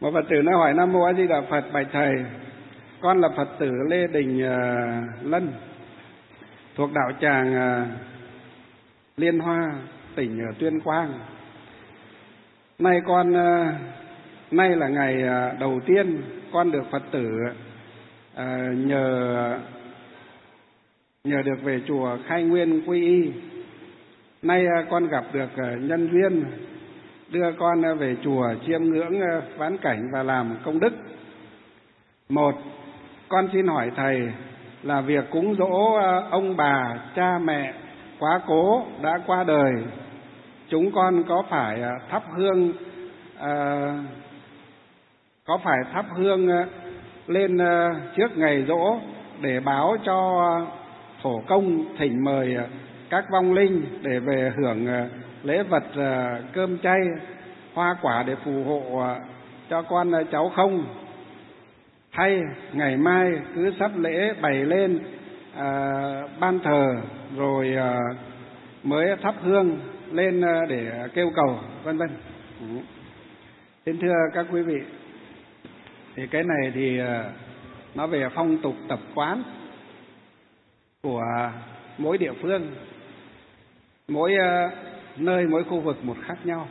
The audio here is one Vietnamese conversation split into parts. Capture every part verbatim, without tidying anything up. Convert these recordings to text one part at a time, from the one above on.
Một Phật tử nó hỏi: Nam Mô A Di Đà Phật, bạch thầy, con là Phật tử Lê Đình uh, Lân, thuộc đạo tràng uh, Liên Hoa, tỉnh uh, Tuyên Quang. Nay con uh, nay là ngày uh, đầu tiên con được Phật tử uh, nhờ nhờ được về chùa khai nguyên quy y. Nay uh, con gặp được uh, nhân duyên đưa con về chùa chiêm ngưỡng vãn cảnh và làm công đức. Một, con xin hỏi thầy là việc cúng dỗ ông bà, cha mẹ quá cố đã qua đời, chúng con có phải thắp hương à, có phải thắp hương lên trước ngày giỗ để báo cho thổ công thỉnh mời các vong linh để về hưởng lễ vật cơm chay, hoa quả để phù hộ cho con cháu không? Hay ngày mai cứ sắp lễ bày lên à, ban thờ rồi à, mới thắp hương lên để kêu cầu, vân vân. Xin thưa các quý vị, thì cái này thì nó về phong tục tập quán của mỗi địa phương, mỗi nơi, mỗi khu vực một khác nhau.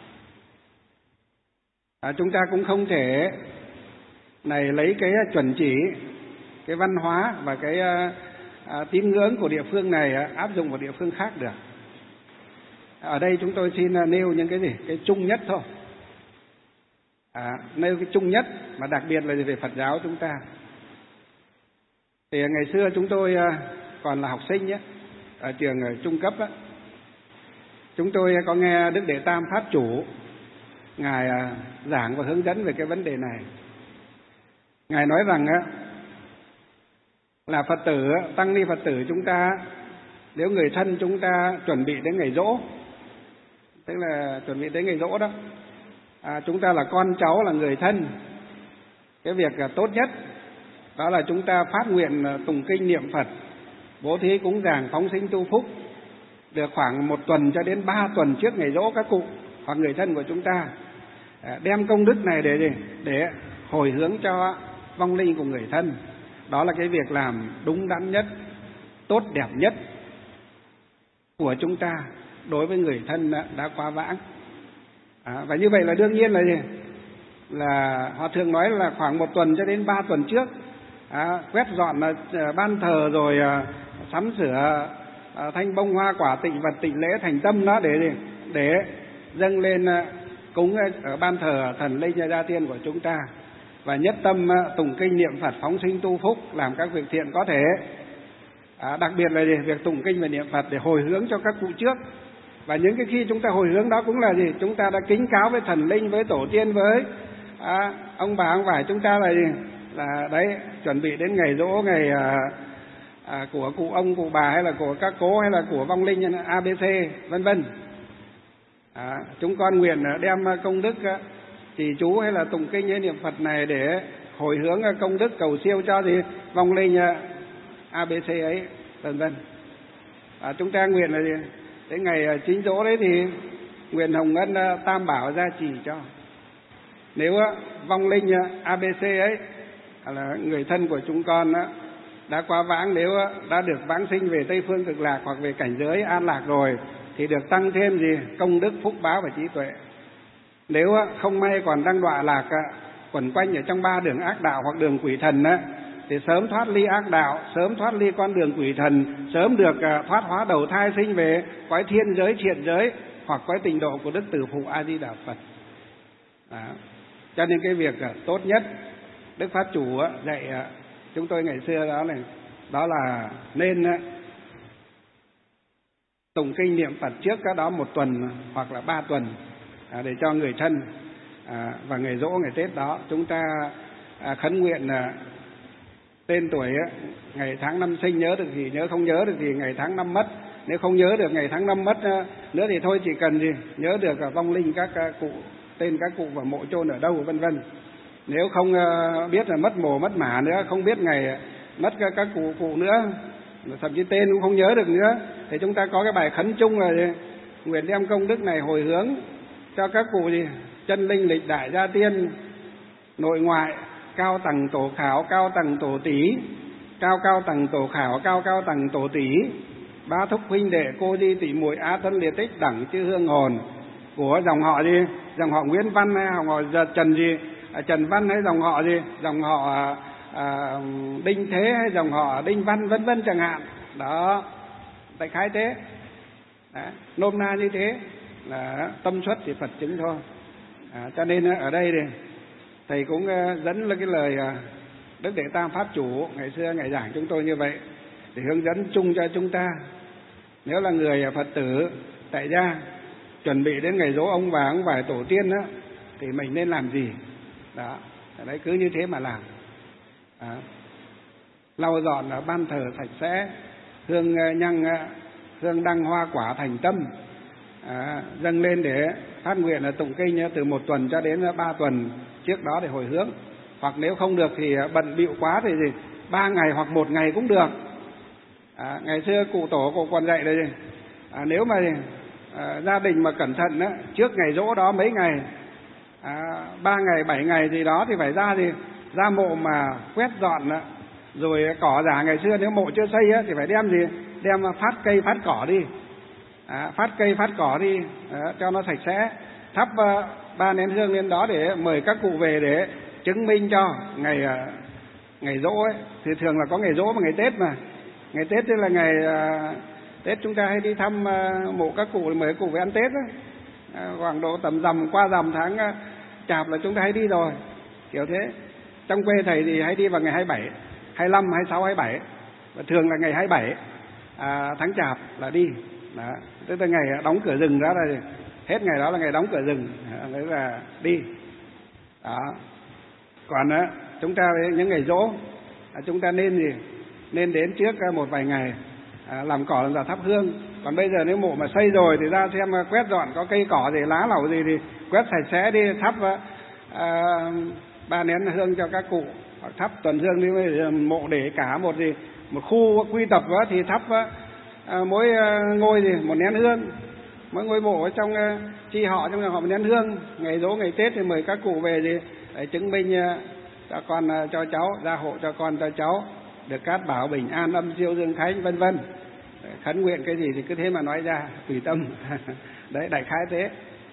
À, chúng ta cũng không thể này lấy cái chuẩn chỉ, cái văn hóa và cái à, tín ngưỡng của địa phương này à, áp dụng vào địa phương khác được. Ở đây chúng tôi xin nêu những cái gì, cái chung nhất thôi. À, nêu cái chung nhất, mà đặc biệt là về Phật giáo chúng ta. Thì ngày xưa chúng tôi còn là học sinh nhé, ở trường trung cấp á, chúng tôi có nghe Đức Đệ Tam Pháp Chủ Ngài giảng và hướng dẫn về cái vấn đề này. Ngài nói rằng á, là Phật tử, tăng ni Phật tử chúng ta, nếu người thân chúng ta chuẩn bị đến ngày giỗ, tức là chuẩn bị đến ngày giỗ đó, à, chúng ta là con cháu, là người thân, cái việc tốt nhất đó là chúng ta phát nguyện tụng kinh niệm Phật, bố thí cúng dường phóng sinh tu phúc được khoảng một tuần cho đến ba tuần trước ngày giỗ các cụ hoặc người thân của chúng ta, đem công đức này để để hồi hướng cho vong linh của người thân. Đó là cái việc làm đúng đắn nhất, tốt đẹp nhất của chúng ta đối với người thân đã qua vãng. À, và như vậy là đương nhiên là gì? Là họ thường nói là khoảng một tuần cho đến ba tuần trước, à, quét dọn là ban thờ rồi à, sắm sửa à, thanh bông hoa quả tịnh vật tịnh lễ thành tâm đó để để dâng lên à, cúng ở ban thờ thần linh gia tiên của chúng ta, và nhất tâm à, tụng kinh niệm Phật phóng sinh tu phúc, làm các việc thiện có thể. À, đặc biệt là gì? Việc tụng kinh và niệm Phật để hồi hướng cho các cụ trước. Và những cái khi chúng ta hồi hướng đó cũng là gì? Chúng ta đã kính cáo với thần linh, với tổ tiên, với à, ông bà ông vải chúng ta là gì? Là đấy, chuẩn bị đến ngày giỗ, ngày à, à, của cụ ông cụ bà, hay là của các cố, hay là của vong linh a bê xê vân vân. À, chúng con nguyện đem công đức trì chú hay là tụng kinh hay niệm Phật này để hồi hướng công đức cầu siêu cho gì vong linh a bê xê ấy, vân vân. À, chúng ta nguyện là gì? Đến ngày chính giỗ đấy thì nguyện hồng ân tam bảo gia trì cho. Nếu vong linh a bê xê ấy là người thân của chúng con đã qua vãng, nếu đã được vãng sinh về Tây Phương Cực Lạc hoặc về cảnh giới an lạc rồi, thì được tăng thêm gì? Công đức, phúc báo và trí tuệ. Nếu không may còn đang đọa lạc quẩn quanh ở trong ba đường ác đạo hoặc đường quỷ thần á, thì sớm thoát ly ác đạo, sớm thoát ly con đường quỷ thần, sớm được thoát hóa đầu thai sinh về cõi thiên giới, thiện giới hoặc cõi tịnh độ của Đức Từ Phụ A Di Đà Phật. Đó. Cho nên cái việc tốt nhất Đức Pháp Chủ dạy chúng tôi ngày xưa đó là đó là nên tụng kinh niệm Phật trước cái đó một tuần hoặc là ba tuần để cho người thân, và ngày giỗ, ngày Tết đó chúng ta khấn nguyện tên tuổi, ngày tháng năm sinh nhớ được thì nhớ, không nhớ được thì ngày tháng năm mất. Nếu không nhớ được ngày tháng năm mất nữa thì thôi, chỉ cần gì nhớ được vong linh các cụ, tên các cụ và mộ chôn ở đâu vân vân. Nếu không biết là mất mồ mất mả nữa, không biết ngày mất các cụ cụ nữa, thậm chí tên cũng không nhớ được nữa, thì chúng ta có cái bài khấn chung là nguyện đem công đức này hồi hướng cho các cụ gì chân linh lịch đại gia tiên nội ngoại, cao tầng tổ khảo, cao tầng tổ tỷ, cao cao tầng tổ khảo, cao cao tầng tổ tỷ, bá thúc huynh đệ cô di tỷ muội á thân liệt tích đẳng chư hương hồn. Của dòng họ gì? Dòng họ Nguyễn Văn hay dòng họ Trần gì? À, Trần Văn hay dòng họ gì? Dòng họ à, à, Đinh Thế hay dòng họ Đinh Văn vân vân chẳng hạn. Đó, đại khái thế. Đó, nôm na như thế là tâm xuất thì Phật chứng thôi. À, cho nên ở đây thì thầy cũng dẫn là cái lời Đức Đệ Tam Pháp Chủ ngày xưa ngày giảng chúng tôi như vậy để hướng dẫn chung cho chúng ta. Nếu là người Phật tử tại gia chuẩn bị đến ngày dỗ ông bà ông bà tổ tiên đó, thì mình nên làm gì? Đó, đấy cứ như thế mà làm. Đó. Lau dọn ở ban thờ sạch sẽ, hương nhang hương đăng hoa quả thành tâm, à, dâng lên để phát nguyện là tụng kinh từ một tuần cho đến ba tuần trước đó để hồi hướng. Hoặc nếu không được thì bận bịu quá thì gì ba ngày hoặc một ngày cũng được. À, ngày xưa cụ tổ cụ còn dạy đây, à, nếu mà à, gia đình mà cẩn thận á, trước ngày dỗ đó mấy ngày, à, ba ngày bảy ngày gì đó thì phải ra gì ra mộ mà quét dọn á, rồi cỏ giả. Ngày xưa nếu mộ chưa xây á, thì phải đem gì đem phát cây phát cỏ đi, à, phát cây phát cỏ đi, à, cho nó sạch sẽ, thắp uh, ba nén hương lên đó để mời các cụ về để chứng minh cho ngày uh, ngày dỗ ấy. Thì thường là có ngày dỗ và ngày Tết mà. Ngày Tết tức là ngày uh, Tết chúng ta hay đi thăm uh, mộ các cụ, mời các cụ về ăn Tết ấy. Uh, khoảng độ tầm rằm qua rằm tháng uh, Chạp là chúng ta hay đi rồi, kiểu thế. Trong quê thầy thì hay đi vào ngày hai mươi bảy, hai mươi lăm, hai mươi sáu, hai mươi bảy, và thường là ngày hai mươi bảy à, tháng Chạp là đi. Đó, tức là ngày đóng cửa rừng đó là hết ngày đó là ngày đóng cửa rừng, đấy là đi. Đó. Còn á, chúng ta những ngày dỗ chúng ta nên gì nên đến trước một vài ngày à, làm cỏ làm thắp hương. Còn bây giờ nếu mộ mà xây rồi thì ra xem quét dọn có cây cỏ gì lá lẩu gì thì quét sạch sẽ đi, thắp à, ba nén hương cho các cụ, hoặc thắp tuần hương đi. Mộ để cả một gì một khu quy tập đó thì thắp à, mỗi ngôi gì một nén hương, mỗi ngôi mộ ở trong uh, chi họ trong nhà họ một nén hương. Ngày dỗ ngày Tết thì mời các cụ về gì để chứng minh uh, cho con uh, cho cháu, gia hộ cho con cho cháu được cát bảo bình an âm siêu dương khánh vân vân. Khấn nguyện cái gì thì cứ thế mà nói ra tùy tâm. Đấy, đại khái thế.